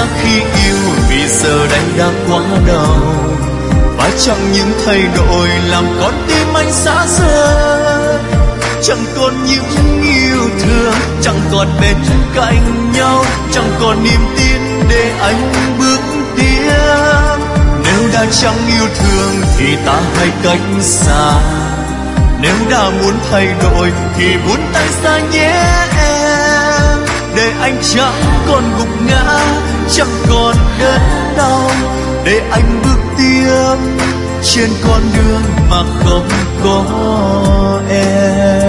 xa khi yêu vì giờ đây đã quá đầu. Và chẳng những thay đổi làm con tim anh xa rời, chẳng còn những yêu thương, chẳng còn bên cạnh nhau, chẳng còn niềm tin để anh bước tiếp. Nếu đã chẳng yêu thương thì ta hãy cách xa, nếu đã muốn thay đổi thì buông tay ra nhé em. Để anh chẳng còn gục ngã, chẳng còn đớn đau, để anh bước tiếp trên con đường mà không có em.